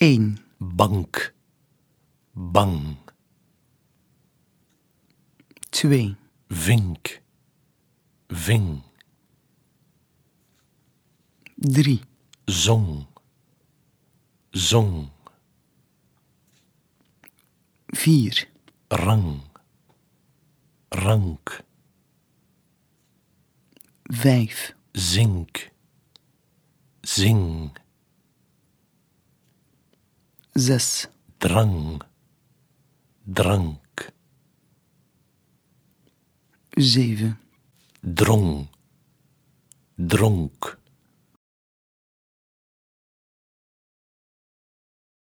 1, bank, bang, 2, vink, ving, 3, zong, zong, 4, rang, rank, 5, zink, zing, 6, drang, drank, 7, drong, dronk,